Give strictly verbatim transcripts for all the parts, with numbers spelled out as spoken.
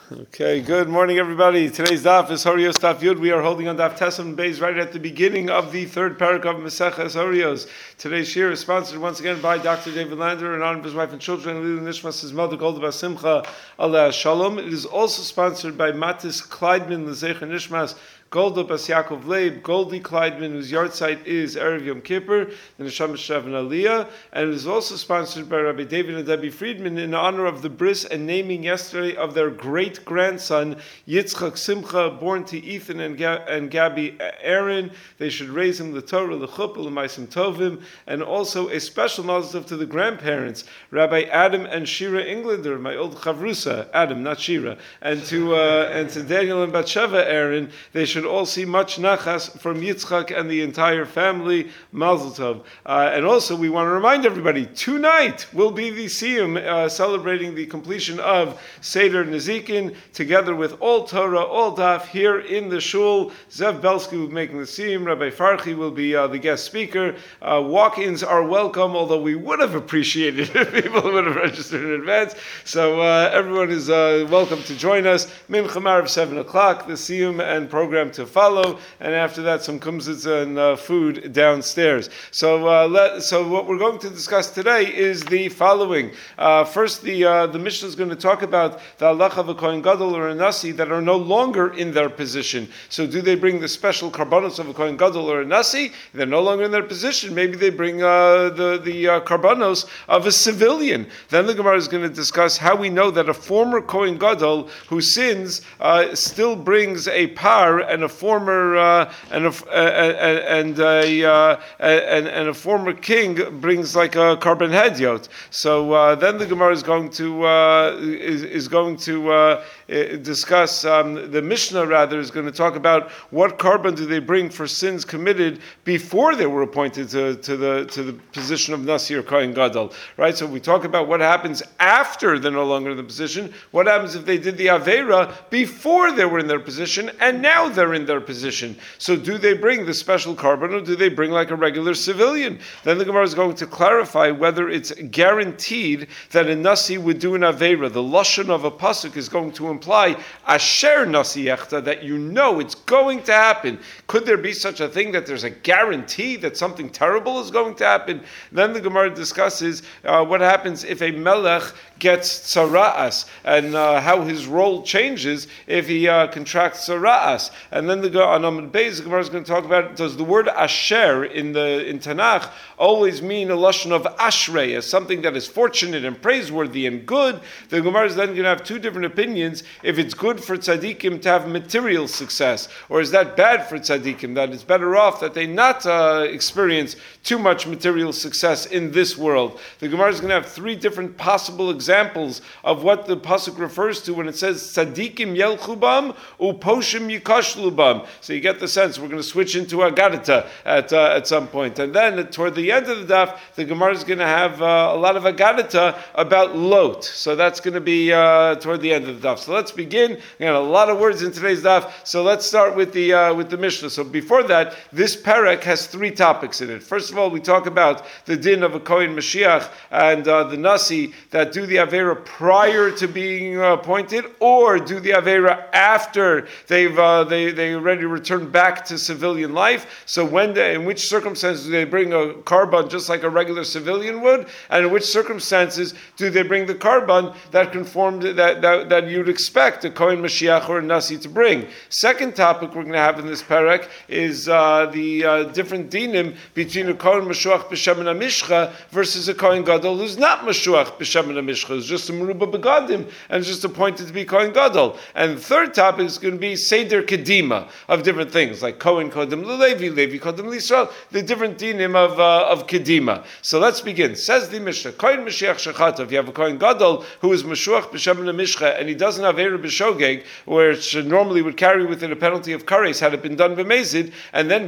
Okay, good morning, everybody. Today's daf is Horios Daf Yud. We are holding on daf Tesam Beis right at the beginning of the third parak of Maseches Horios. Today's shir is sponsored once again by Doctor David Lander in honor of his wife and children, Lili Nishmas, his mother Golda Bas Simcha Aleh Shalom. It is also sponsored by Matis Kleidman Lezecher Nishmas Golda Bas Yaakov Leib, Goldie Kleidman, whose yard site is Erev Yom Kippur, the Neshama Shav and Aliyah, and it is also sponsored by Rabbi David and Debbie Friedman in honor of the bris and naming yesterday of their great-grandson, Yitzchak Simcha, born to Ethan and, Ga- and Gabby Aaron. They should raise him the Torah, the Chuppah, the Maisim Tovim, and also a special mazel tov to the grandparents, Rabbi Adam and Shira Englander, my old Chavrusa, Adam, not Shira, and to uh, and to Daniel and Batsheva Aaron. They should all see much nachas from Yitzchak and the entire family. Mazel tov. Uh, and also, we want to remind everybody, tonight will be the Siyum uh, celebrating the completion of Seder Nezikin, together with all Torah, all Daf, here in the Shul. Zev Belsky will be making the Siyum. Rabbi Farchi will be uh, the guest speaker. Uh, walk-ins are welcome, although we would have appreciated if people would have registered in advance. So uh, everyone is uh, welcome to join us. Min Chamar of seven o'clock, the Siyum and program to follow, and after that some kumsitz and uh, food downstairs. So uh, let, so what we're going to discuss today is the following. Uh, first, the uh, the Mishnah is going to talk about the halacha of a kohen gadol or a nasi that are no longer in their position. So do they bring the special karbanos of a kohen gadol or a nasi? They're no longer in their position. Maybe they bring uh, the, the uh, karbanos of a civilian. Then the Gemara is going to discuss how we know that a former kohen gadol who sins uh, still brings a par and a former uh, and a uh, and a uh, and, and a former king brings like a carbon hedyot. So uh, then the Gemara is going to uh, is, is going to uh, discuss um, the Mishnah rather is going to talk about what carbon do they bring for sins committed before they were appointed to, to the to the position of Nasi or Kohen Gadol. Right. So we talk about what happens after they're no longer in the position. What happens if they did the Aveira before they were in their position and now they're in their position? So do they bring the special carbon or do they bring like a regular civilian? Then the Gemara is going to clarify whether it's guaranteed that a Nasi would do an Aveira. The Lashon of a Pasuk is going to imply Asher Nasi Yechta, that you know it's going to happen. Could there be such a thing that there's a guarantee that something terrible is going to happen? Then the Gemara discusses uh, what happens if a Melech gets tzara'as and uh, how his role changes if he uh, contracts tzara'as. And then the on Amud Beis, the Gemara is going to talk about, does the word asher in the in Tanakh always mean a lashon of ashrei, as something that is fortunate and praiseworthy and good? The Gemara is then going to have two different opinions. If it's good for tzaddikim to have material success, or is that bad for tzaddikim, that it's better off that they not uh, experience too much material success in this world? The Gemara is going to have three different possible examples of what the pasuk refers to when it says tzaddikim yelchu bam uposhim yikashlu bam. So you get the sense we're going to switch into Agadita at uh, at some point, and then toward the end of the daf, the Gemara is going to have uh, a lot of Agadita about Lot. So that's going to be uh, toward the end of the daf. So let's begin. We got a lot of words in today's daf. So let's start with the uh, with the Mishnah. So before that, this parak has three topics in it. First of all, we talk about the din of a Kohen Mashiach and uh, the Nasi that do the Avera prior to being uh, appointed, or do the Avera after they've uh, they they already returned back to civilian life. So when they, in which circumstances do they bring a carbon just like a regular civilian would, and in which circumstances do they bring the carbon that conformed that, that that you'd expect a Kohen Mashiach or a Nasi to bring? Second topic we're going to have in this parak is uh, the uh, different dinim between a Kohen Mashuach b'Shem and Mishcha versus a Kohen Gadol who's not Mashuach b'Shem and Mishcha, who's just a Meruba Begadim and is just appointed to be Kohen Gadol. And the third topic is going to be Seder Kedima of different things like Kohen Kodem Levi, Levi Kodem L'Yisrael, the different dinim of uh, of Kedima. So let's begin. Says the Mishnah, Kohen Mashiach Shechata, if you have a Kohen Gadol who is Mashuach b'Shem and Mishcha and he doesn't have Erev b'Shogeg, which normally would carry with it a penalty of kares had it been done b'mezid, and then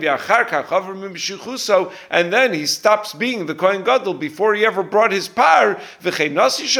and then he stops being the Kohen Gadol before he ever brought his par. V'chei Nasi Shechata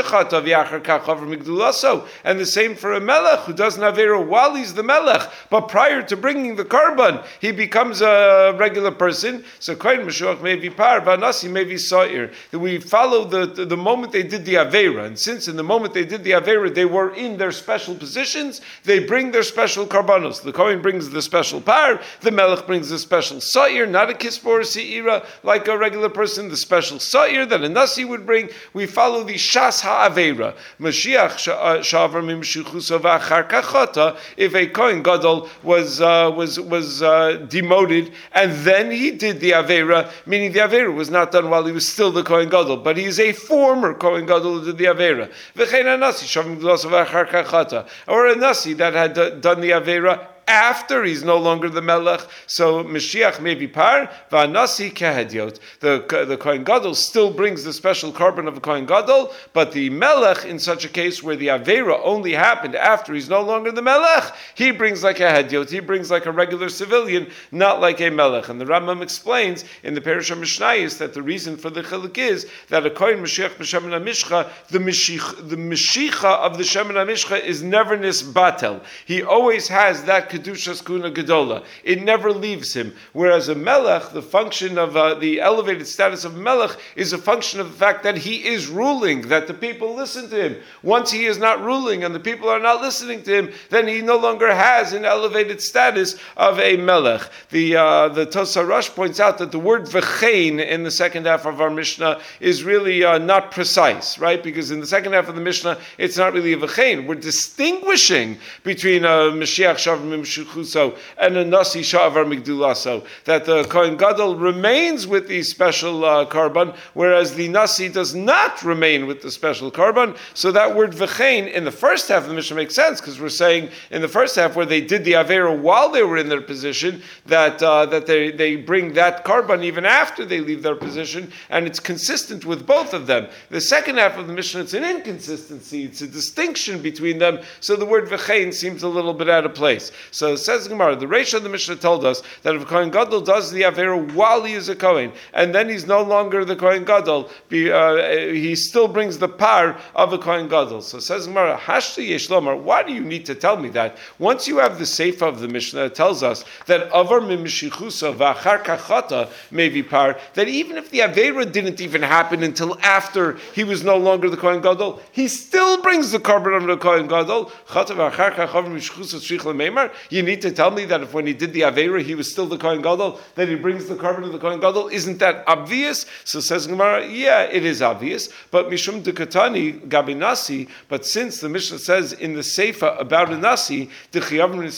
shechata v'achar kach avar migdulaso. And the same for a melech who does an avera while he's the melech, but prior to bringing the karban, he becomes a regular person. So kohen meshuach may be par, v'anasi may be sa'ir. That we follow the, the the moment they did the avera, and since in the moment they did the avera they were in their special positions, they bring their special karbanos. The kohen brings the special par, the melech brings the special sa'ir, not a kispa or se'ira like a regular person. The special sa'ir that a nasi would bring. We follow the shas ha'avera. Mashiach shavar mimshuchusa v'achar kachata. If a kohen gadol was uh, was was uh, demoted and then he did the avera, meaning the avera was not done while he was still the kohen gadol, but he is a former kohen gadol who did the avera. V'chein nasi shavar migdulaso v'achar kachata, or a nasi that had done the avera after he's no longer the melech. So Mashiach may be par, v'anasi kehediot. The the kohen gadol still brings the special karban of a kohen gadol, but the melech, in such a case where the avera only happened after he's no longer the melech, he brings like a hediot. He brings like a regular civilian, not like a melech. And the Rambam explains in the Perush HaMishnayos that the reason for the chiluk is that a kohen Mashiach b'Shemen HaMishcha, the Mashiach, the Mashiach of the Shemen HaMishcha is never nisbatel. He always has that Kedushas Kuna Gedola. It never leaves him. Whereas a melech, the function of uh, the elevated status of melech is a function of the fact that he is ruling, that the people listen to him. Once he is not ruling and the people are not listening to him, then he no longer has an elevated status of a melech. The uh, the Tosar Rosh points out that the word v'chein in the second half of our Mishnah is really uh, not precise, right? Because in the second half of the Mishnah, it's not really a v'chein. We're distinguishing between a Mashiach Shavim Shuchuso and a Nasi Sha'avar Migdulaso, that the Kohen Gadol remains with the special uh, karban, whereas the Nasi does not remain with the special karban. So that word v'chein in the first half of the Mishnah makes sense, because we're saying in the first half where they did the Avera while they were in their position, that uh, that they, they bring that karban even after they leave their position, and it's consistent with both of them. The second half of the Mishnah, it's an inconsistency, it's a distinction between them, so the word v'chein seems a little bit out of place. So it says Gemara, the Reish of the Mishnah told us that if a Kohen Gadol does the Avera while he is a Kohen, and then he's no longer the Kohen Gadol, be, uh, he still brings the par of a Kohen Gadol. So it says Gemara, Hashti Yesh Lomar, why do you need to tell me that? Once you have the Seifa of the Mishnah, it tells us that Avar Mimishichusa V'achar Kachata may be par, that even if the Avera didn't even happen until after he was no longer the Kohen Gadol, he still brings the karban of the Kohen Gadol. Chata V'achar Kachata Mimishichusa Tzrich L'meimar. You need to tell me that if when he did the Aveira, he was still the Kohen Gadol, that he brings the karban of the Kohen Gadol. Isn't that obvious? So says Gemara, yeah, it is obvious. But Mishum Dekatani Gabi Nasi, but since the Mishnah says in the Seifa about a Nasi, that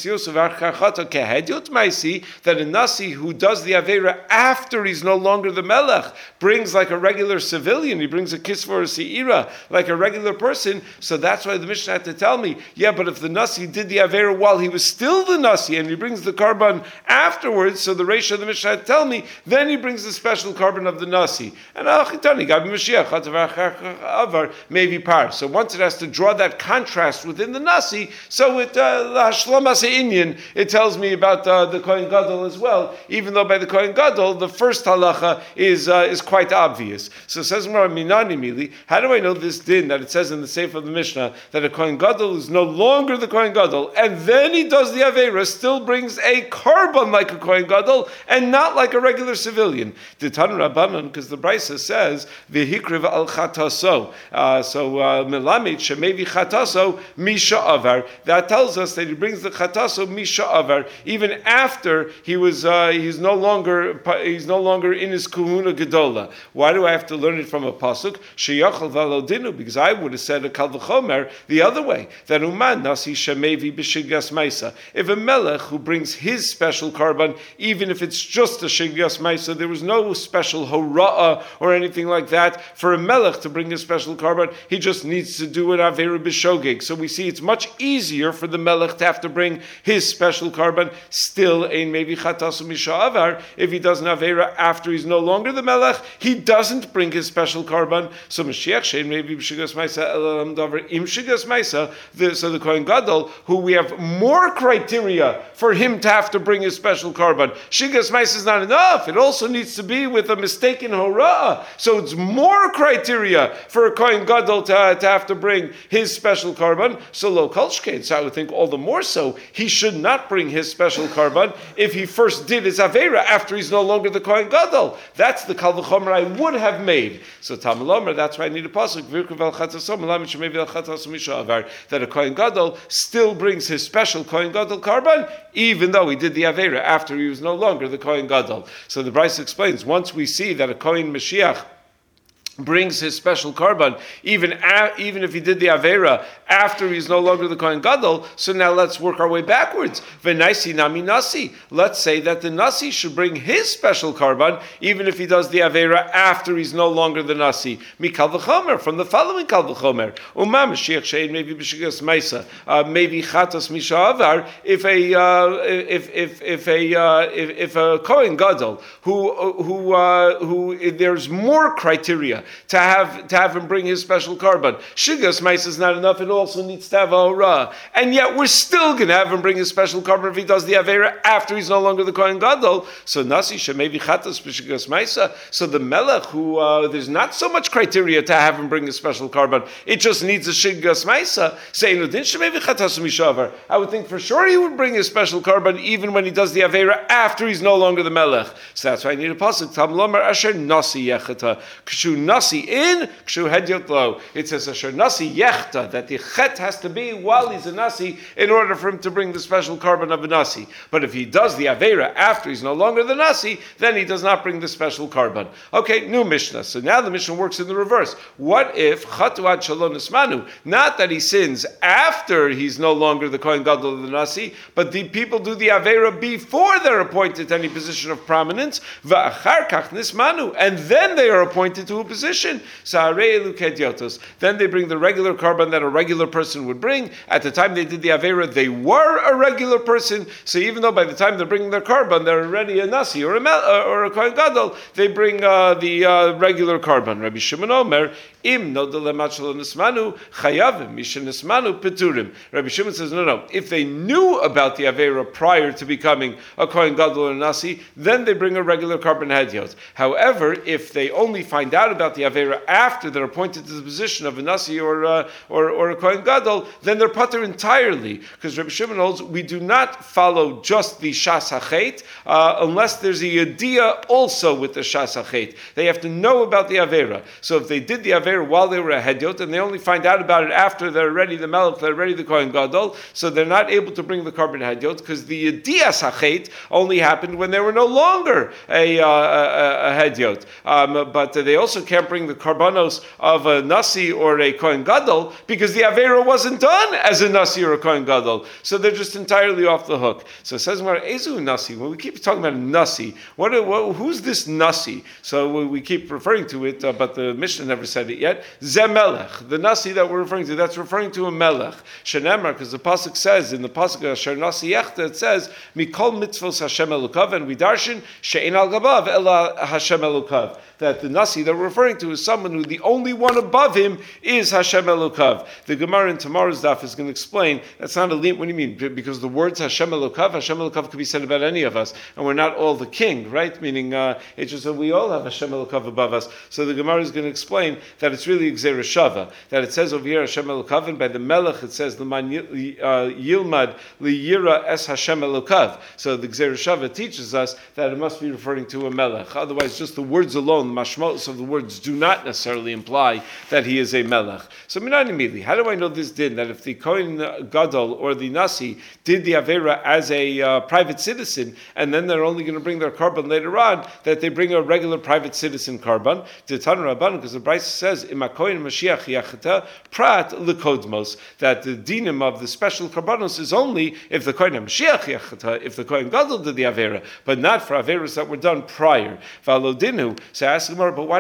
a Nasi who does the Aveira after he's no longer the Melech brings like a regular civilian, he brings a kiss for a Se'ira, like a regular person. So that's why the Mishnah had to tell me, yeah, but if the Nasi did the Aveira while he was still the Nasi, and he brings the karban afterwards, so the Reish of the Mishnah tell me, then he brings the special karban of the Nasi. And Achitani, Gabi Mashiach, maybe par. So once it has to draw that contrast within the Nasi, so it, uh, Inyan, it tells me about uh, the Kohen Gadol as well, even though by the Kohen Gadol, the first halacha is uh, is quite obvious. So it says Minani Mili, how do I know this din that it says in the Seif of the Mishnah that a Kohen Gadol is no longer the Kohen Gadol, and then he does the Avera, still brings a karban like a Kohen Gadol, and not like a regular civilian. The Tan Rabbanan, because the Brisa says, V'hikriv al chataso. Uh, so, Melamid, Shemevi chataso, Misha Avar. That tells us that he brings the chataso, Misha Avar, even after he was, uh, he's no longer, he's no longer in his Kuhuna Gedola. Why do I have to learn it from a pasuk? Sheyachal Valodinu, because I would have said a Kal V'chomer the other way, that Uman Nasi Shemevi B'Shigas Maisa. If a melech who brings his special karban, even if it's just a shigyas maisa, there was no special hora'ah or anything like that for a melech to bring a special karban. He just needs to do an avera b'shogeg. So we see it's much easier for the melech to have to bring his special karban. Still, ein maybe chatasu misha'avar. If he does an avera after he's no longer the melech, he doesn't bring his special karban. So Mashiach shein maybe b'shigas maisa elam davar im shigas maisa. So the Kohen Gadol, who we have more criteria criteria for him to have to bring his special korban. Shigas Maisa is not enough. It also needs to be with a mistaken hora'ah. So it's more criteria for a Kohen Gadol to, uh, to have to bring his special korban. So lo kol shkein. So I would think all the more so he should not bring his special korban if he first did his avera after he's no longer the Kohen Gadol. That's the kal v'chomer I would have made. So Talmud Lomer, that's why I need a pasuk that a Kohen Gadol still brings his special Kohen Gadol korban, even though he did the avera after he was no longer the Kohen Gadol. So the Bryce explains, once we see that a Kohen Mashiach brings his special korban, even a, even if he did the avera after he's no longer the Kohen Gadol. So now let's work our way backwards. V'naisi nami nasi. Let's say that the nasi should bring his special korban, even if he does the avera after he's no longer the nasi. Mikal v'chomer, from the following kal v'chomer. Uma Mashiach shein maybe b'shigas meisa, maybe chatos misha avar. If a uh, if if if a uh, if, if a Kohen Gadol who who uh, who there's more criteria to have to have him bring his special korban. Shigas Maisa is not enough, it also needs to have a hora'ah. And yet we're still going to have him bring his special korban if he does the avera after he's no longer the Kohen Gadol. So Nasi shemevi chatas b'shigas Maisa. So the Melech, who uh, there's not so much criteria to have him bring his special korban, it just needs a Shigas Maisa. Saying Udin shemevi chatas mishavar. I would think for sure he would bring his special korban even when he does the avera after he's no longer the Melech. So that's why I need a pasuk. Tam lomer asher nasi yechata kshu nasi in, kshu hedyot lo. It says asher nasi yechta, that the chet has to be while he's a nasi in order for him to bring the special korban of a nasi. But if he does the avera after he's no longer the nasi, then he does not bring the special korban. Okay, new Mishnah. So now the Mishnah works in the reverse. What if chatu ad shalom nismanu? Not that he sins after he's no longer the Kohen Gadol of the nasi, but the people do the avera before they're appointed to any position of prominence. Va'achar kach nismanu, and then they are appointed to a position. Then they bring the regular korban that a regular person would bring. At the time they did the avera, they were a regular person. So even though by the time they're bringing their korban, they're already a nasi or a mel, or a kohen gadol, they bring uh, the uh, regular korban. Rabbi Shimon Omer, im nismanu chayavim mishenismanu peturim. Rabbi Shimon says, no, no. If they knew about the avera prior to becoming a kohen gadol or a nasi, then they bring a regular korban hedyot. However, if they only find out about the avera after they're appointed to the position of a nasi or uh, or, or a kohen gadol, then they're pater entirely. Because Rabbi Shimon holds we do not follow just the shas hachet uh, unless there's a yediyah also with the shas hachet. They have to know about the avera. So if they did the avera while they were a hedyot and they only find out about it after they're already the melech, they're already the kohen gadol, so they're not able to bring the korban hedyot because the yediyah hachet only happened when they were no longer a, uh, a, a hedyot. Um, but they also can't bring the karbanos of a nasi or a kohen gadol because the avera wasn't done as a nasi or a kohen gadol. So they're just entirely off the hook. So it says, Ezu nasi. When we keep talking about a nasi, what, what, who's this nasi? So we keep referring to it, uh, but the Mishnah never said it yet. Zemelech, the nasi that we're referring to, that's referring to a melech. Shenemar, because the pasuk says in the pasuk Asher Nasi Yechta, it says Mikol mitzvos Hashem Elokav, and we darshan she'ein al gabav ela Hashem Elokav. That the nasi that we're referring to is someone who the only one above him is Hashem Elokav. The Gemara in tomorrow's daf is going to explain that's not a lim. What do you mean? Because the words Hashem Elokav, Hashem Elokav could be said about any of us, and we're not all the king, right? Meaning uh, it's just that we all have Hashem Elokav above us. So the Gemara is going to explain that it's really Gzeira Shava. That it says over here Hashem Elokav, and by the Melech it says L'man Yilmad Liyira Es Hashem Elokav. So the Gzeira Shava teaches us that it must be referring to a Melech. Otherwise, just the words alone, the mashmos of the words, do not necessarily imply that he is a Melech. So Minan immediately, how do I know this din? That if the Kohen Gadol or the Nasi did the Avera as a uh, private citizen, and then they're only going to bring their korban later on, that they bring a regular private citizen korban to Tan Rabban, because the Brisa says, Ima Kohen Mashiach Yachata Prat Lekodmos, that the dinim of the special korbanos is only if the Kohen Mashiach Yachata, if the Kohen Gadol did the Avera, but not for Averas that were done prior. Valodinu, so I ask Gemara, but why do I need a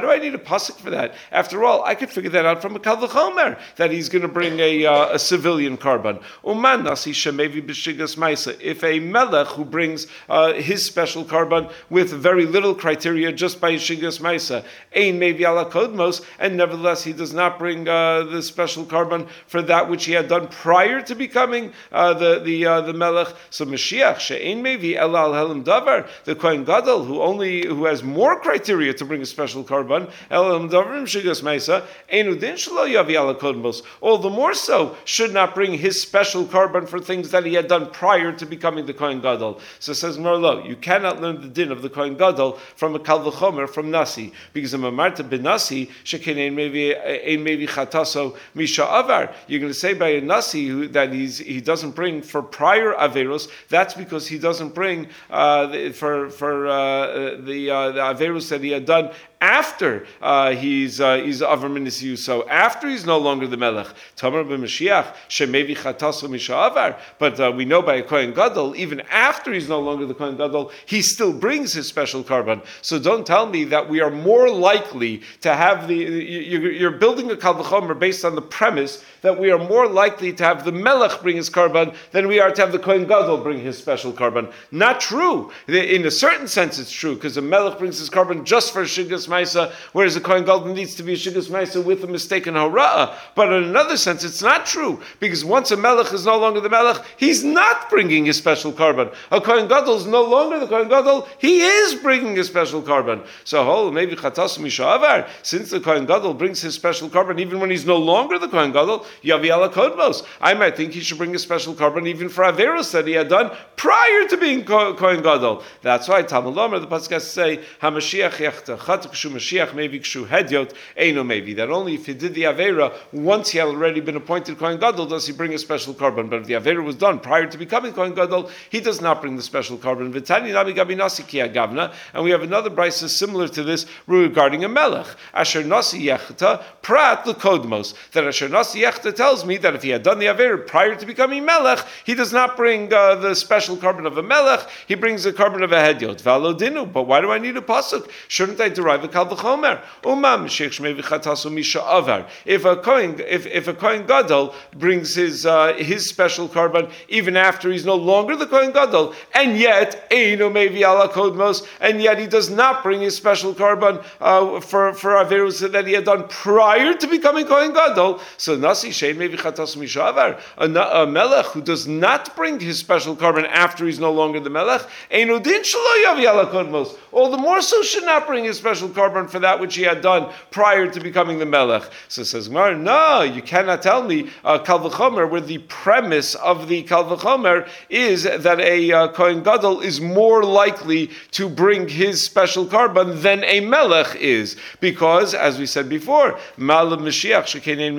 pasuk for that? After all, I could figure that out from a kal v'chomer, that he's going to bring a, uh, a civilian korban. Uman nasi shemevi b'shigas ma'isa. If a melech who brings uh, his special korban with very little criteria just by shigas ma'isa, ein maybe ala kodmos, and nevertheless he does not bring uh, the special korban for that which he had done prior to becoming uh, the the uh, the melech. So Mashiach she'ein mevi ela al helam davar, the kohen gadol who only who has more criteria to bring a special korban, ela helam davar shigas ma'isa, ein udin shelo yavi ala kodmos. All the more so should not bring his special korban for things that he had done prior to becoming the kohen gadol. So it says Merlo, you cannot learn the din of the kohen gadol from a kal v'chomer from nasi, because a mamarta ben nasi shekein ein mevi ein mevi chataso misha avar. You're going to say by a nasi who, that he's he doesn't bring for prior averos. That's because he doesn't bring uh, the, for for uh, the uh, the averos that he had done after uh, he's uh, he's avar minisiu, so after he's no longer the melech. Tamar b'Mashiach shemevi chataso misha avar. But uh, we know by a kohen gadol, even after he's no longer the kohen gadol, he still brings his special korban. So don't tell me that we are more likely to have the you're building a kal v'chomer based on the premise that we are more likely to have the melech bring his korban than we are to have the kohen gadol bring his special korban. Not true. In a certain sense, it's true because the melech brings his korban just for shigas ma'isa, whereas the kohen gadol needs to be a shigas ma'isa with a mistaken hara'ah. But in another sense, it's not true because once a melech is no longer the melech, he's not bringing his special korban. A kohen gadol is no longer the kohen gadol; he is bringing his special korban. So, oh, maybe chatas misha avar, since the kohen gadol brings his special korban even when he's no longer the kohen gadol, yavi ala kodmos. I might think he should bring a special korban even for averos that he had done prior to being kohen gadol. That's why Talmud Lomer, the pasuk has to say hamashiach yechta chat kshu mashiach maybe kshu hedyot eino maybe, that only if he did the avera once he had already been appointed kohen gadol does he bring a special korban. But if the avera was done prior to becoming kohen gadol, he does not bring the special korban. V'tani nabi gabi nasi ki agavna, and we have another brisa similar to this regarding a melech. Asher nasi yechta prat lekodmos, that asher nasi yechta tells me that if he had done the avera prior to becoming melech, he does not bring uh, the special korban of a melech. He brings the korban of a hedyot. V'alodinu. But why do I need a pasuk? Shouldn't I derive a kal v'chomer? Umam sheikh shmei v'chatasu misha avar. If a kohen, if if a kohen gadol brings his uh, his special korban even after he's no longer the kohen gadol, and yet eino mevi ala kodmos, and yet he does not bring his special korban uh, for for averus that he had done prior to becoming kohen gadol. So nasi shein mevi chatasu misha avar. A melech who does not bring his special korban after he's no longer the melech, eino din shelo yavi ala kodmos. All the more so should not bring his special korban for that which he had done prior to becoming the melech. So says Gemara, no, you cannot tell me uh, kal v'chomer, where the premise of the kal v'chomer is that a uh, kohen gadol is more likely to bring his special korban than a melech is, because as we said before, malam mashiach shekein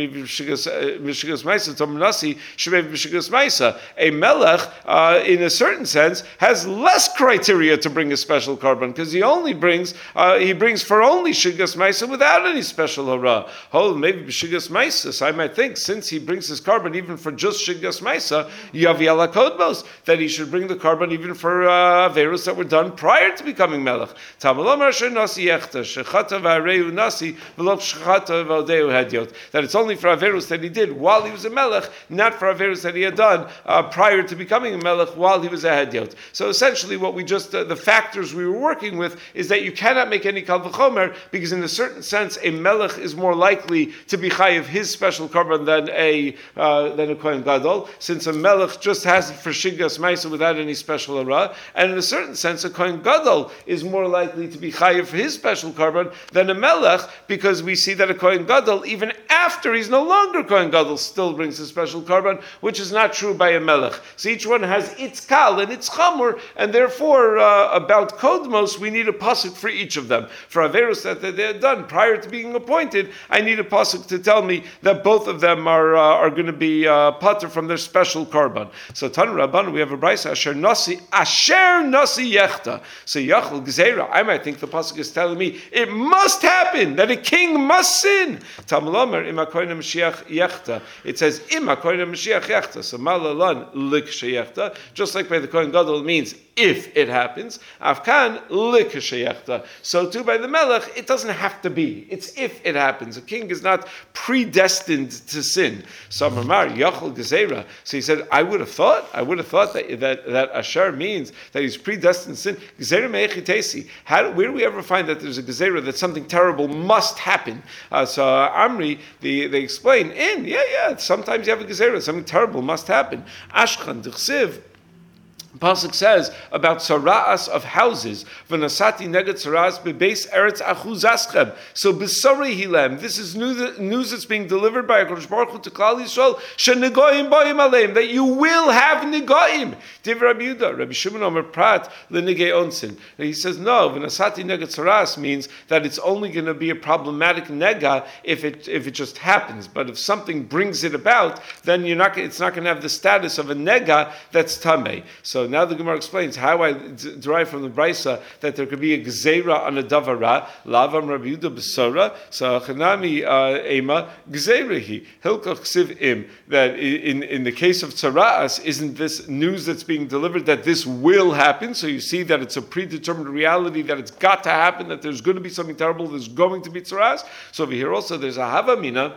mishigas ma'isa tomnasi shmev mishigas ma'isa. A melech, uh, in a certain sense, has less criteria to bring a special korban because he only brings uh, he brings for only shigas ma'isa without any special hara. Oh, maybe shigas ma'isa. So I might think since he brings his korban even for just shigas ma'isa, yavi ala kodmos, that he should bring the korban even for averus uh, that were done prior to becoming melech. Tamalomar nasi yechta shechata v'areu nasi v'lo shechata v'odeu hedyot. That it's only for averus that he did while he was a melech, not for averus that he had done uh, prior to becoming a melech while he was a hedyot. So essentially, what we just uh, the factors we were working with is that you cannot make any kal v'chomer because, in a certain sense, a melech is more likely to be chayiv his special korban than a uh, than a kohen gadol, since a melech just has it for shigas ma'isa without any special hara, and in a certain sense, a kohen gadol is more likely to be chayiv for his special korban than a melech, because we see that a kohen gadol, even after he's no longer kohen gadol, still brings his special korban, which is not true by a melech. So each one has its kal and its chamur, and therefore uh, about kodmos we need a pasuk for each of them. For averus that they had done prior to being appointed, I need a pasuk to tell me that both of them are uh, are going to be uh, pater from their special korban. So Tanu Rabban, we have a brisa asher nasi asher nasi yechta. So yachol gzeira. I might think the pasuk is telling me it must happen that a king must sin. Tamalomer im hakohen Mashiach yechta. It says im hakohen Mashiach yechta. So malalan lik sheyechta. Just like by the kohen gadol means if it happens, afkan lik sheyechta. So too by the melech, it doesn't have to be. It's if it happens. A king is not predestined to sin. So Amar Yachol Gezerah. So he said, I would have thought, I would have thought that that, that Asher means that he's predestined to sin. Gezerah me'echitesi. How where do we ever find that there's a Gezerah that something terrible must happen? Uh, so uh, Amri, the, they explain, in yeah yeah. Sometimes you have a Gezerah, something terrible must happen. Ashchan d'chsiv. Pasuk says about tzara'as of houses. V'nasati neged tzara'as bebeis eretz achuzaschem. So b'sarei hilem. This is news, news that's being delivered by HaKadosh Baruch Hu to Klal Yisrael. Shenegoim boim aleim. That you will have negoim. Div Rabbi Yehuda. Rabbi Shimon Omer Prat lenegei onsin. He says no. V'nasati neged tzara'as means that it's only going to be a problematic nega if it if it just happens. But if something brings it about, then you're not. It's not going to have the status of a nega that's tamei. So now the Gemara explains how I d- derive from the Brisa that there could be a gzeira on a davara, lavam Rabbi Yehuda b'sora, so chanami ema gzeirahi hilkach ksiv im. That in in the case of tzara'as, isn't this news that's being delivered that this will happen? So you see that it's a predetermined reality that it's got to happen, that there's going to be something terrible, there's going to be tzara'as. So over here also there's a havamina.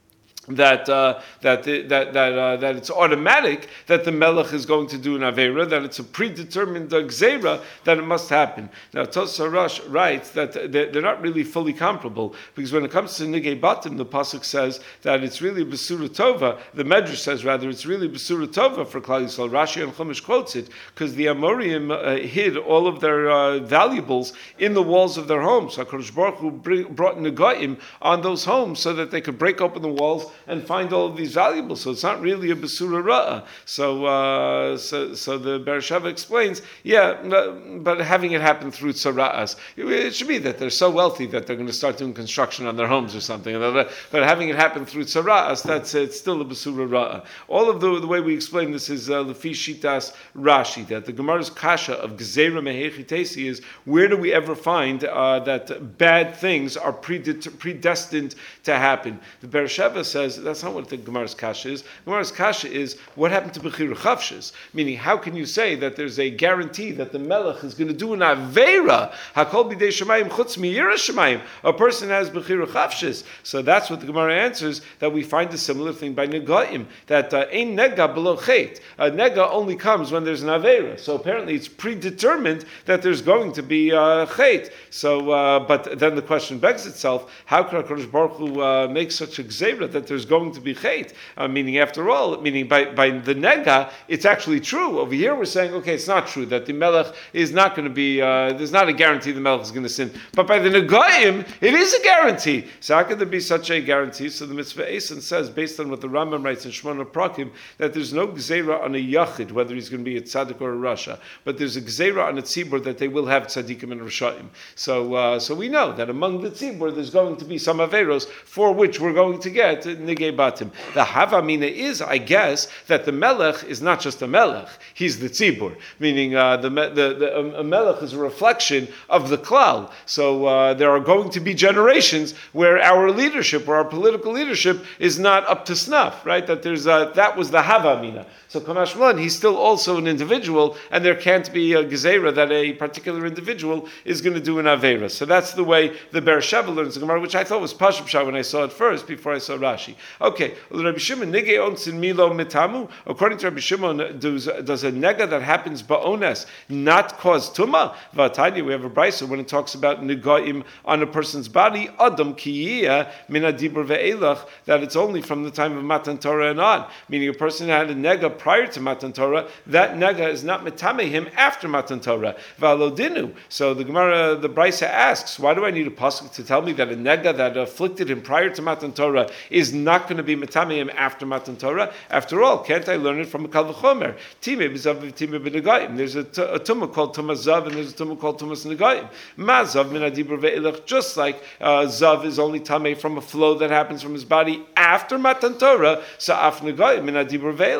That uh, that that that uh, that it's automatic that the melech is going to do an avera, that it's a predetermined uh, gzeira that it must happen. Now Tosafos Rosh writes that they're not really fully comparable because when it comes to nigei batim, the pasuk says that it's really besura tova. The Medrash says rather it's really besura tova for Klal Yisrael. Rashi and Chumash quotes it because the Amorim uh, hid all of their uh, valuables in the walls of their homes. So HaKadosh Baruch Hu brought negoim on those homes so that they could break open the walls and find all of these valuables. So it's not really a besura ra'ah. So, uh, so, so the Bereshava explains, yeah, but having it happen through tzara'as, it should be that they're so wealthy that they're going to start doing construction on their homes or something. But having it happen through tzara'as, that's it's still a besura ra'ah. All of the, the way we explain this is lefi shitas Rashi, that the Gemara's kasha of gzeira mehechitesi is, where do we ever find uh, that bad things are predestined to happen? The Bereshava says, that's not what the Gemara's kasha is. Gemara's kasha is, what happened to Bechira Chavshis? Meaning, how can you say that there's a guarantee that the Melech is going to do an Aveira? Hakol b'dei Shemayim chutz miyira Shemayim. A person has Bechira Chavshis. So that's what the Gemara answers, that we find a similar thing by Negaim, that ein uh, nega below chet. A nega only comes when there's an Aveira. So apparently it's predetermined that there's going to be uh, chet. So, uh, but then the question begs itself, how can HaKadosh Baruch Hu uh, make such a gzeira that there's going to be chait, uh, meaning after all, meaning by, by the nega, it's actually true. Over here we're saying, okay, it's not true, that the melech is not going to be, uh, there's not a guarantee the melech is going to sin. But by the negaim, it is a guarantee. So how could there be such a guarantee? So the mitzvah Eisen says, based on what the Rambam writes in Shmona Prakim, that there's no gzeira on a yachid, whether he's going to be a tzaddik or a rasha, but there's a gzeira on a tzibur that they will have tzaddikim and rashaim. So, uh, so we know that among the tzibur, there's going to be some averos for which we're going to get nigei batim. The havamina is, I guess, that the melech is not just a melech; he's the tzibur, meaning uh, the, the, the um, a melech is a reflection of the klal. So uh, there are going to be generations where our leadership, where our political leadership, is not up to snuff. Right? That there's uh, that was the havamina. So Kamash Malan, he's still also an individual, and there can't be a gezerah that a particular individual is going to do an avera. So that's the way the Bereshava learns the Gemara, which I thought was Pashut Pshat when I saw it first, before I saw Rashi. Okay, Rabbi Shimon, nege onsin milo mitamu. According to Rabbi Shimon, does, does a nega that happens ba'ones not cause tuma? Vatanya, we have a brisa when it talks about negaim on a person's body, adam kiyiyah min adibur ve'elach, that it's only from the time of Matan Torah and on. Meaning a person had a nega prior to Matan Torah, that nega is not metame him after Matan Torah. V'alodinu. So the Gemara, the brisa asks, why do I need a pasuk to tell me that a nega that afflicted him prior to Matan Torah is not going to be metame him after Matan Torah? After all, can't I learn it from a kal v'chomer? Time b'zav v'time b'negayim. There's a, t- a tumah called tumah zav and there's a tumah called tumah negayim. Ma zav min adibur ve'elach. Just like uh, zav is only tameh from a flow that happens from his body after Matan Torah, so af negayim min adibur ve'elach. So too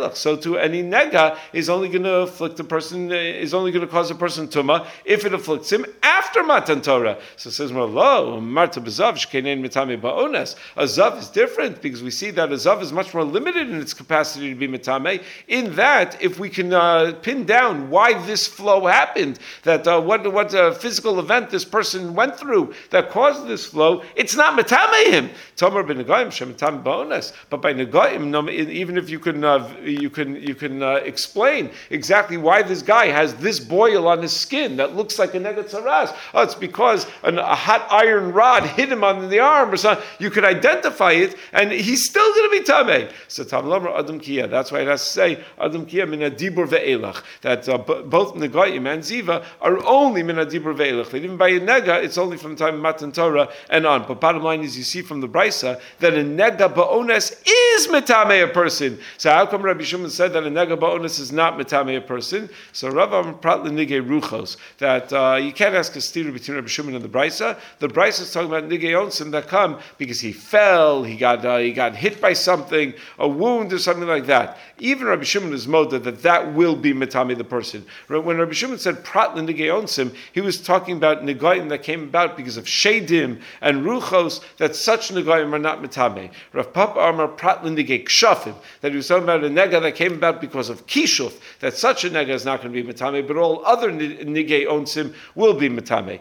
to any nega is only going to afflict the person, is only going to cause a person tuma if it afflicts him after Matan Torah. So it says, "Lo, Marta b'zav shkenein mitame ba'ones." A zav is different because we see that a zav is much more limited in its capacity to be mitame. In that, if we can uh, pin down why this flow happened, that uh, what what uh, physical event this person went through that caused this flow, it's not mitame him. Tomer b'negoyim shemitame ba'ones. But by negoyim, no, even if you can uh, you can you can uh, explain exactly why this guy has this boil on his skin that looks like a negat saras. Oh, it's because an, a hot iron rod hit him on the arm or something. You could identify it, and he's still going to be tamei. So tam lomer adam kia. That's why it has to say adam kia min adibur ve'elach. That uh, b- both negoyim and ziva are only min adibur ve'elach. Even by a nega, it's only from the time of Matan Torah and on. But bottom line is, you see from the brisa that a nega ba'ones is mitame a person. So how come Rabbi Shimon said that a nega ba'ones is not mitame a person? So Rav Am prat l'nigei ruchos, that uh, you can't ask a stira between Rabbi Shimon and the brisa. The brisa is talking about nigei onsim that come because he fell, he got uh, he got hit by something, a wound or something like that. Even Rabbi Shimon is moda that that will be mitame the person. When Rabbi Shimon said prat l'nigei onsim, he was talking about negoyim that came about because of shedim and ruchos, that such negoyim are not mitame. Rav Papa Amar prat l'nigei kshafim, that he was talking about a nega that came about because of kishuf, that such a nega is not going to be mitame, but all other nigei onsim will be mitame.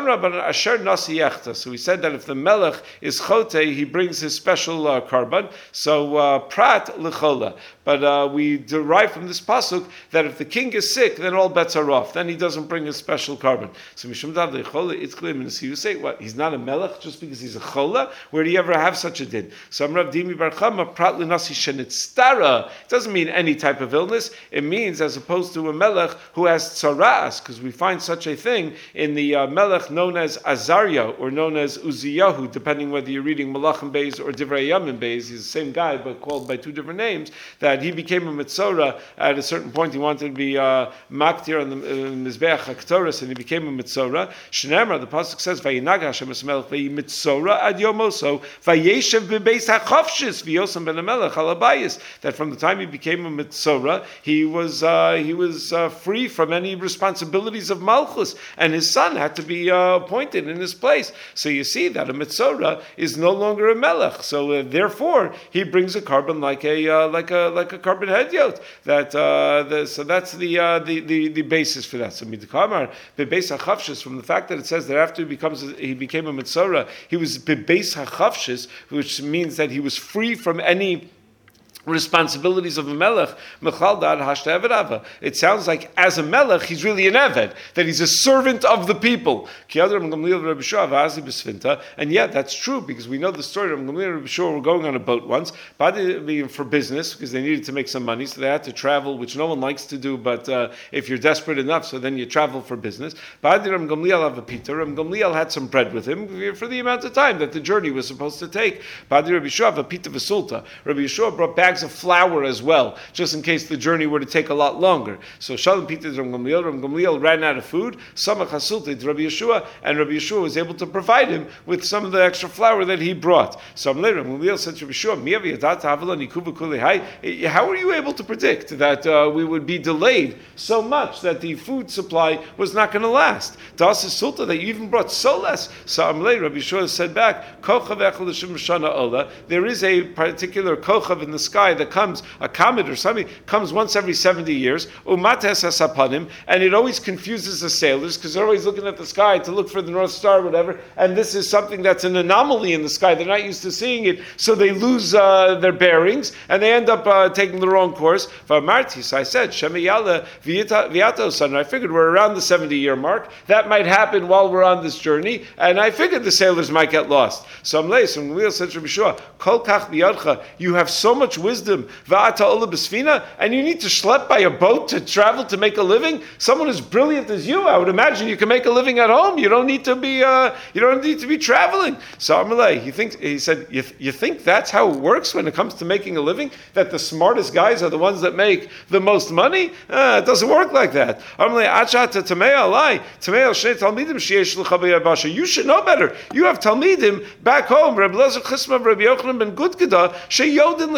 So we said that if the melech is chote, he brings his special uh, carbon. So uh, prat lechola. But uh, we derive from this pasuk that if the king is sick, then all bets are off. Then he doesn't bring a special carbon. So mishum dad lechola, it's clear. You say what? He's not a melech just because he's a chola. Where do you ever have such a din? So Amrav Dimi Bar Chama prat lenasi shenitztara. It doesn't mean any type of illness. It means as opposed to a melech who has tzaras, because we find such a thing in the uh, melech known as Azariah or known as Uziyahu, depending whether you're reading Malachim Beis or Divrei Yamim Beis. He's the same guy, but called by two different names. That he became a mitzora at a certain point. He wanted to be uh, maktir on the mizbeach haktoras, and he became a mitzora. Shneimar, the pasuk says, "Vayinaga Hashem es melech v'yimitzora ad yomoso vayeshev bebeis hachavshis v'yosam ben hamelech halabayis." That from the time he became a mitzora, he was uh, he was uh, free from any responsibilities of malchus, and his son had to be uh, appointed in his place. So you see that a mitzora is no longer a melech. So uh, therefore, he brings a carbon like a uh, like a like a carbon hedyot. That uh, the, so that's the, uh, the the the basis for that. So midkamar bebeis hachavshis, from the fact that it says that after he becomes a, he became a mitzora, he was bebeis hachavshis, which means that he was free from any responsibilities of a melech. It sounds like as a melech he's really an eved, that he's a servant of the people. And yet that's true because we know the story of Gamliel and Rabbi Shua were going on a boat once, for business because they needed to make some money, so they had to travel, which no one likes to do, but uh, if you're desperate enough, so then you travel for business. Gamliel had some bread with him for the amount of time that the journey was supposed to take. Rabbi Yeshua brought back of flour as well, just in case the journey were to take a lot longer. So Shalom Pita Ram Gamliel, Ram Gamliel ran out of food, Samach Hasulta to Rabbi Yeshua, and Rabbi Yeshua was able to provide him with some of the extra flour that he brought. So Ram Gamliel said to Rabbi Yeshua, how were you able to predict that uh, we would be delayed so much that the food supply was not going to last? Das is Sulta, that you even brought so less. So Rabbi Yeshua said back, there is a particular kochav in the sky that comes, a comet or something, comes once every seventy years, umates hasapanim, and it always confuses the sailors because they're always looking at the sky to look for the North Star or whatever, and this is something that's an anomaly in the sky. They're not used to seeing it, so they lose uh, their bearings, and they end up uh, taking the wrong course. V'amarti, so I said, Shemiyala viato son, I figured we're around the seventy-year mark. That might happen while we're on this journey, and I figured the sailors might get lost. So Amlei, so Gamliel said to Rabbi Yeshua, Kol kach biyadcha, you have so much wisdom, va'ata ola b'sfina, and you need to schlep by a boat to travel to make a living. Someone as brilliant as you, I would imagine you can make a living at home. You don't need to be, uh, you don't need to be traveling. So Amalei, he thinks, he said, you, th- you think that's how it works when it comes to making a living? That the smartest guys are the ones that make the most money? Uh, it doesn't work like that. Amalei, achata tamei alai, tamei al shnei talmidim sheyesh l'cha b'yabasha. You should know better. You have talmidim back home. Rabbi Lezer Chisma, Rabbi Yochanan ben Gudgada, sheyodin l'shar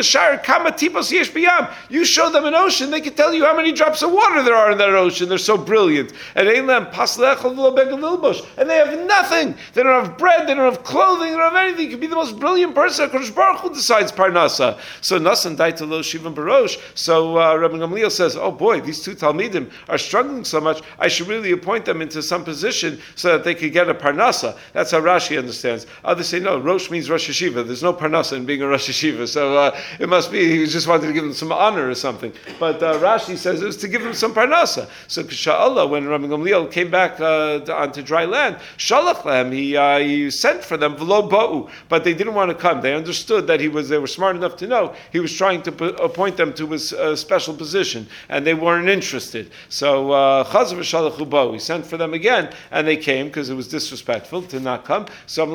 kama tipos yesh biyam. You show them an ocean, they can tell you how many drops of water there are in that ocean. They're so brilliant. And ein lehem pas lechol v'lo beged lilbosh. And they have nothing. They don't have bread. They don't have clothing. They don't have anything. You can be the most brilliant person. HaKadosh Baruch Hu decides parnasa. So nasan daita lo shivan barosh. So uh, Rabbi Gamliel says, oh boy, these two talmidim are struggling so much. I should really appoint them into some position so that they could get a parnasa. That's how Rashi understands. Others say no. Rosh means Rosh Yeshiva. There's no parnasa in being a Rosh Yeshiva. So uh, it must be he just wanted to give them some honor or something. But uh, Rashi says it was to give them some parnasa. So Kisha'Allah, when Rabbi Gamliel came back uh, onto dry land, Shalach Lahem, he, uh, he sent for them v'lo ba'u, but they didn't want to come. They understood that he was. They were smart enough to know he was trying to p- appoint them to his uh, special position, and they weren't interested. So Chazav Shalach ba'u, he sent for them again, and they came because it was disrespectful to not come. So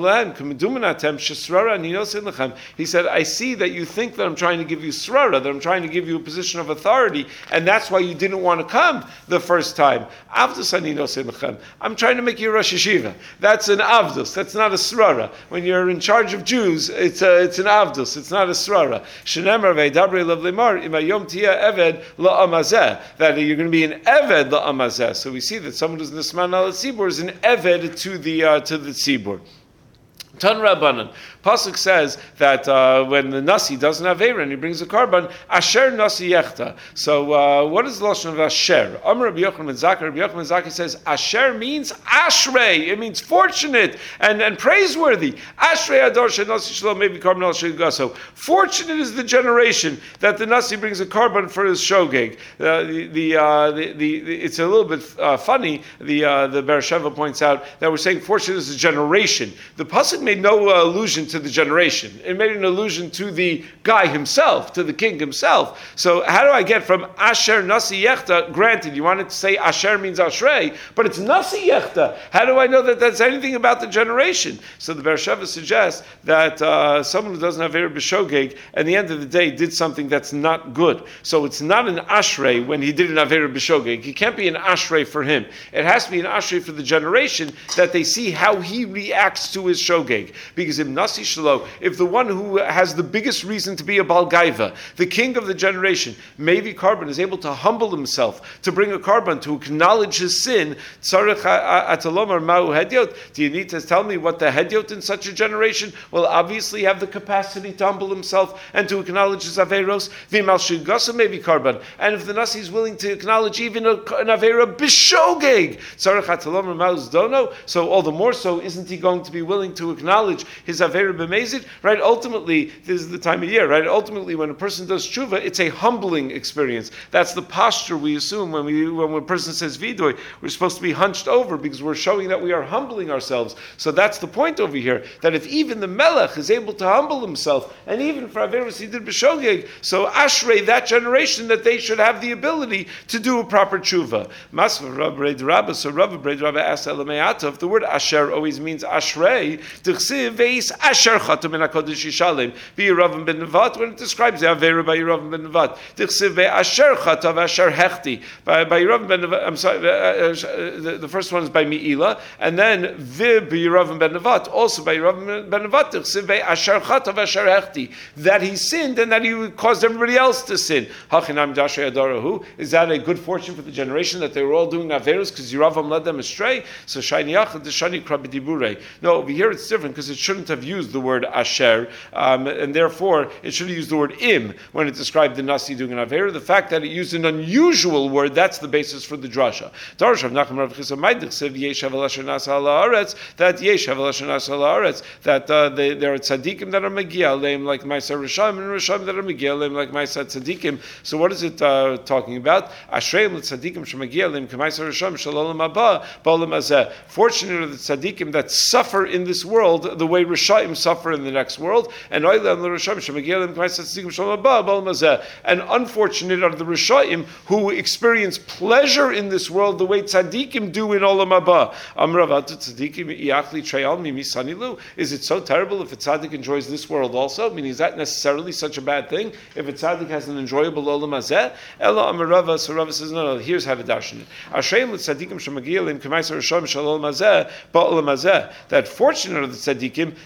he said, I see that you think that I'm trying to give you srara, that I'm trying to give you a position of authority, and that's why you didn't want to come the first time. I'm trying to make you a Rosh Yeshiva. That's an avdus. That's not a srara. When you're in charge of Jews, it's a, it's an avdus. It's not a srara. That you're going to be an eved la'amazeh. So we see that someone who's nisman al tzibur is an eved to the uh, to the tzibur. Tan Rabbanan. Pasuk says that uh, when the Nasi doesn't have Eira and he brings a carbon, Asher Nasi Yechta. So uh, what is the Lashon of Asher? Amar Rabbi Yochanan ben Zakkai. Rabbi Yochanan ben Zakkai says Asher means Ashrei. It means fortunate and, and praiseworthy. Ashrei Ador Nasi Shalom maybe carbon al Gaso. Fortunate is the generation that the Nasi brings a carbon for his shogeg. Uh, the, the, uh, the, the, the, it's a little bit uh, funny. The uh, the Beersheva points out that we're saying fortunate is a generation. The Pasuk made no uh, allusion to the generation. It made an allusion to the guy himself, to the king himself. So how do I get from Asher Nasi Yechta? Granted, you wanted to say Asher means Ashrei, but it's Nasi Yechta. How do I know that that's anything about the generation? So the Beersheva suggests that uh, someone who doesn't have Erev B'Shogeg, at the end of the day, did something that's not good. So it's not an Ashrei when he didn't have Erev B'Shogeg. He can't be an Ashrei for him. It has to be an Ashrei for the generation that they see how he reacts to his Shogeg. Because if Nasi Shalo, if the one who has the biggest reason to be a Balgaiva, the king of the generation, maybe Carbon is able to humble himself, to bring a Carbon, to acknowledge his sin, do you need to tell me what the Hedyot in such a generation will obviously have the capacity to humble himself and to acknowledge his Averos? Maybe Carbon. And if the Nasi is willing to acknowledge even a, an Avera Bishogeg, so all the more so, isn't he going to be willing to acknowledge his Avera B'mezid? Right? Ultimately, this is the time of year, right? Ultimately, when a person does tshuva, it's a humbling experience. That's the posture we assume when we when a person says vidoy. We're supposed to be hunched over because we're showing that we are humbling ourselves. So that's the point over here, that if even the Melech is able to humble himself, and even for Averos he did B'shogeg, so Ashrei, that generation, that they should have the ability to do a proper tshuva. Masva Rav Breid Rabba, so Rav Breid Rabba asked Elameata, if the word Asher always means Ashrei, T'chsiv veis Asher chatum in HaKodesh Yishalem, be Yeravam ben Nevat, when it describes the Avera by Yeravam ben Nevat, T'chsiv ve Asher chatav Asher hechti, by Yeravam ben Nevat, I'm sorry, uh, uh, the, the first one is by Me'ilah, and then Vib Yeravam ben Nevat, also by Yeravam ben Nevat, T'chsiv ve Asher chatav Asher hechti, that he sinned and that he caused everybody else to sin. Hachinam Dashrei Adorahu, is that a good fortune for the generation that they were all doing Averos because Yeravam led them astray? So Shani Yachad, the Shani Krabidibure. No, over here it's different because it shouldn't have used the word Asher, um, and therefore it should have used the word Im when it described the Nasi doing an Avera. The fact that it used an unusual word, that's the basis for the drasha. That that uh, they, there are tzaddikim that are Megia Aleim like Ma'aser Rishayim, and Rishayim that are Megia Aleim like Ma'aser Tzaddikim. So what is it uh, talking about? Ashreim l'tzaddikim shemegia Aleim k'Ma'aser Rishayim shalom haba ba'olam hazeh. Fortunate are the tzaddikim that suffer in this world the way Rishayim suffer in the next world, and oilem l'Rishayim shemegia Aleim k'Ma'aser Tzaddikim shalom haba ba'olam hazeh. And unfortunate are the Rishayim who experience pleasure in this world the way tzaddikim do in olam haba. Amravatu tzaddikim iachli treyal mimisanilu. Is it so terrible if a tzaddik enjoys this world also? I mean, is that necessarily such a bad thing? If a tzaddik has an enjoyable olam hazeh? Ella amarava, so Rava says, no, no, here's how to darshan it. Ashreim l'tzaddikim shemagiyah lim k'maiser rishon shalom hazeh ba'olam hazeh. That fortunate are the tzaddikim that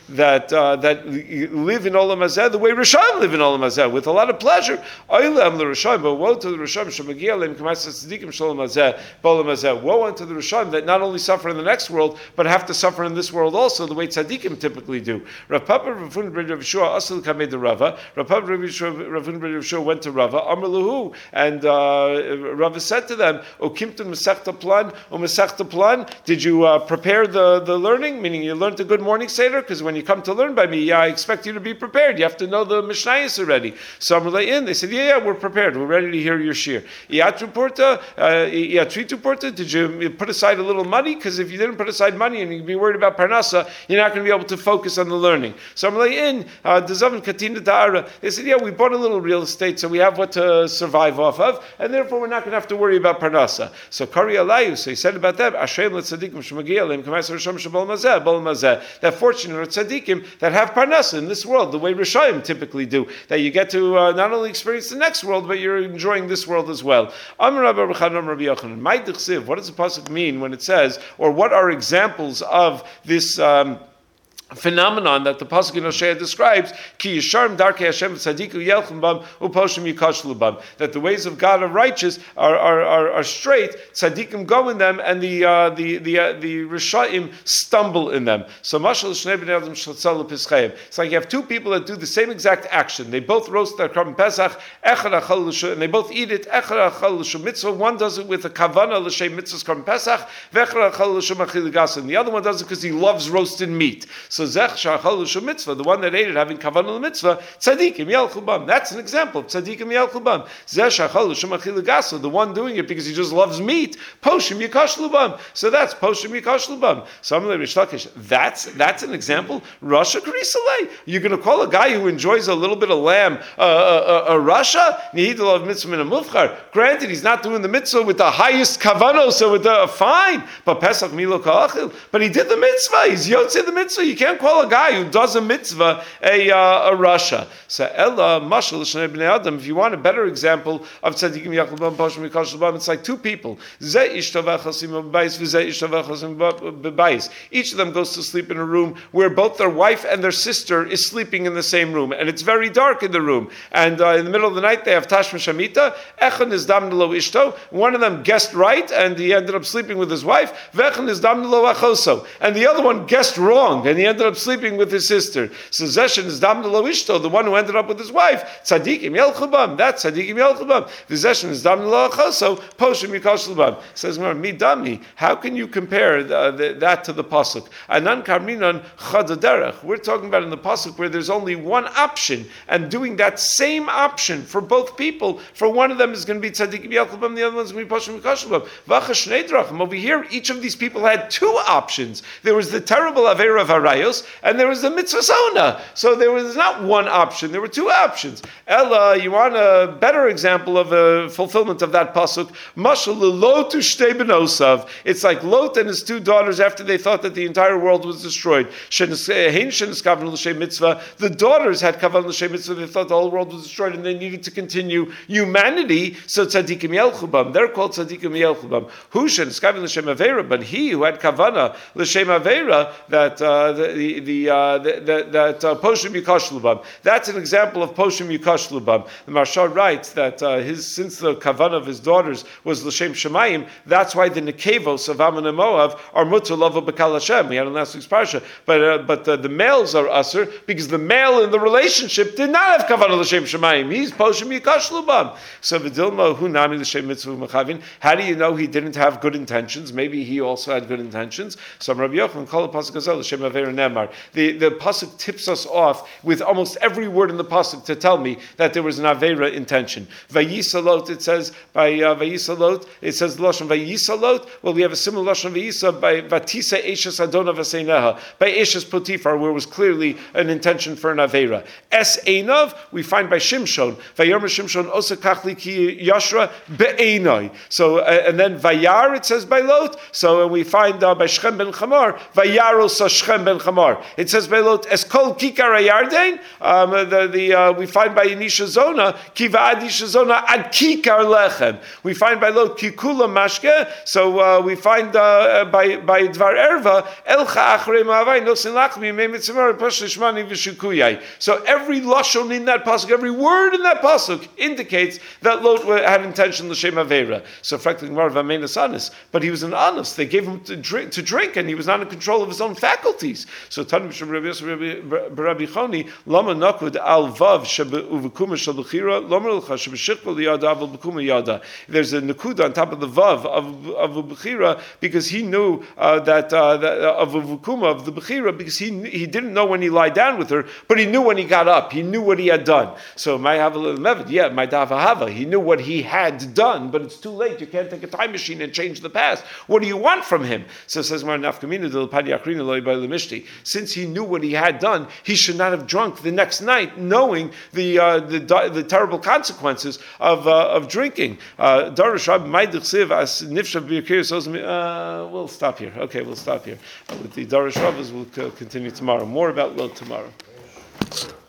that uh, that live in Olam Hazeh the way Rishayim live in Olam Hazeh, with a lot of pleasure. Oilem l'Rishayim, but woe to the Rishayim shemagia leim k'ma'aseh tzadikim shalom hazeh b'Olam Hazeh. Woe unto the Rishayim that not only suffer in the next world, but have to suffer in this world also, the way tzadikim typically do. Rav Papa Rav Huna ben Rav Yeshua asel kamei de Rava. Rav Papa Rav Huna ben Rav Yeshua went to Rava. Amar lahu, and uh, Rava said to them, "O kimtun mesechta plan, o mesechta plan. Did you uh, prepare the, the learning? Meaning you learned a good morning seder? Because when you come to learn by me, yeah, I expect you to be prepared. You have to know the Mishnayos already." So Amar in, they said, "Yeah, yeah, we're prepared. We're ready to hear your shir." Iatru porta, iatриtu porta. Did you put aside a little money? Because if you didn't put aside money and you'd be worried about parnasa, you're not going to be able to focus on the learning. So Amar in, dezavan katina da'ara. They said, "Yeah, we bought a little real estate, so we have what to survive off of, and therefore we're not going to have to worry about parnasa." So Kari Alayu, so he said about them, "Ashrei l'tzadikim shemagia leim k'ma'aseh Rishayim sheb'Olam Hazeh b'Olam Hazeh." That fortunate are tzadikim that have parnasa in this world, the way Rishayim typically do. That you get to uh, not only experience the next world, but you're enjoying this world as well. Amar Rabbi Chanan Rabbi Yochanan, my dichsiv. What does the pasuk mean when it says, or what are examples of this? Um, phenomenon that the pasuk in Hosea describes, ki yisharim darkei Hashem tzadiku yelchim bam uposhim yikashlu bam, that the ways of God are righteous, are are, are, are straight, tzadikim go in them, and the uh, the the uh, the rishaim stumble in them. So mashal shnei bnei adam shaltzal l'pischayim. It's like you have two people that do the same exact action. They both roast their korban pesach, echad achal l'shu, and they both eat it. Echad achal l'shu mitzvah. One does it with a kavana l'shem mitzvah's korban pesach, v'echad achal l'shu machil gas, and the other one does it because he loves roasted meat. So zech shachal l'shu mitzvah, the one that ate it having kavana l'mitzvah, tzadikim yelchu bam. That's an example of tzadikim yelchu bam. Zech shachal l'shu machil gas, the one doing it because he just loves meat, poshim yikashlu bam. So that's poshim yikashlu bam. Some of the That's that's an example. Rasha krisalei. You're going to call a guy who enjoys a little bit of lamb uh, a, a, a Rasha? Nihidul of mitzvah min a mufchar. Granted, he's not doing the mitzvah with the highest kavano, so with the fine. But Pesach milo ka'achil. But he did the mitzvah. He's yotzei the mitzvah. You can't call a guy who does a mitzvah a uh, a Rasha. So Ella mashal l'shnei bnei adam. If you want a better example of tzadikim yachal bam poshim yikashlu bam, it's like two people. Ze ishto v'chasim b'bayis v'ze ishto v'chasim b'bayis. Each of them goes to sleep in a room where both their wife and their sister is sleeping in the same room, and it's very dark in the room. And uh, in the middle of the night, they have tashma shamita. Echon is damn lo ishto. One of them guessed right, and he ended up sleeping with his wife. Vechon is damn lo achoso. And the other one guessed wrong, and he ended up sleeping with his sister. So zeshin is damn lo ishto, the one who ended up with his wife. Tzadikim yelchubam. That's tzadikim yelchubam. The zeshin is damn lo achoso. Poshim yikashlubam. Says mi dami. How can you compare the, the, that to the pasuk? Anan karminan chadaderech. We're talking about in the pasuk where there's only one option, and doing that same option for both people. For one of them is going to be tzadikim yelchubam, the other one's going to be poshim yikashlubam. Vacha shnei drachim. Over here, each of these people had two options. There was the terrible avera of harayos, and there was the mitzvah zona. So there was not one option. There were two options. Ella, you want a better example of a fulfillment of that pasuk? Mashal lotu shtei benosav. It's like Lot and his two daughters after they thought that the entire world was destroyed. The daughters had kavan l'shem mitzvah. They thought the whole world was destroyed and they needed to continue humanity. So tzadikim yelchubam. They're called tzadikim yelchubam. Who shen skaven l'shem avera? But he who had kavana l'shem avera, that uh, the the uh, that that uh, poshim yikashlubam. That's an example of poshim yikashlubam. The Maharsha writes that uh, his since the kavana of his daughters was l'shem shemayim, that's why the nekevos of Ammon and Moab are mutar lava b'kal Hashem. We had in last week's parsha, but uh, but uh, the males are usher because the male in the relationship did not have kavanah l'shem shemayim. He's poshim yikashlubam. So v'dilma hu nami l'shem mitzvah mechavin. How do you know he didn't have good intentions? Maybe he also had good intentions. So Rabbi Yochanan called the pasuk azal l'shem avera nemar. The the pasuk tips us off with almost every word in the pasuk to tell me that there was an avera intention. Vayisalot, it says by uh, Vayisalot, it says lashon Vayisalot. Well, we have a similar lashon Vayisa by Vatisa Eishes Adona Vaseineha, by Eishes Potifar, where it was clearly an intention for an avera. Es Einav, we find by Shimshon, Vayomer Shimshon Osakachli Ki Yashra Be'enoi. So, uh, and then Vayar, it says by Lot. So, uh, we find uh, by Shechem ben Chamar, Vayaro Sa Shechem ben Chamar Amar. It says by Lot Eskol Kikar Ayarden. Um, the the uh, we find by Inisha Zona Kiva Adisha Zona Ad Kikar Lechem. We find by Lot Kikula Mashke. So uh, we find uh, by by Dvar Erva Elcha Achrei Ma'avai Nosin Lachmi Meimitzimar Pashlishmani V'Shukuyai. So every lashon in that pasuk, every word in that pasuk indicates that Lot had intention l'shem avera. So frankly, but he was an honest. They gave him to drink, to drink, and he was not in control of his own faculties. So Tanim Rabbi Choni lama nakud al vav uvekuma shalachira lama l'cha shebeshikva liyada aval bekuma yada. There's a nakuda on top of the vav of of bechira because he knew uh, that, uh, that uh, of uvekuma of the bechira because he he didn't know when he lied down with her, but he knew when he got up. He knew what he had done. So my have a little mevid, yeah, my dava hava. He knew what he had done, but it's too late. You can't take a time machine and change the past. What do you want from him? So says Mar Nafkamina del Padi Akrina loy by the Mishti. Since he knew what he had done, he should not have drunk the next night, knowing the uh, the, the terrible consequences of uh, of drinking. Uh, Darish Rab Maidich as Nifshav Birkir. We'll stop here. Okay, we'll stop here. Uh, with the Darish Rabbis, we'll c- continue tomorrow. More about Lot tomorrow.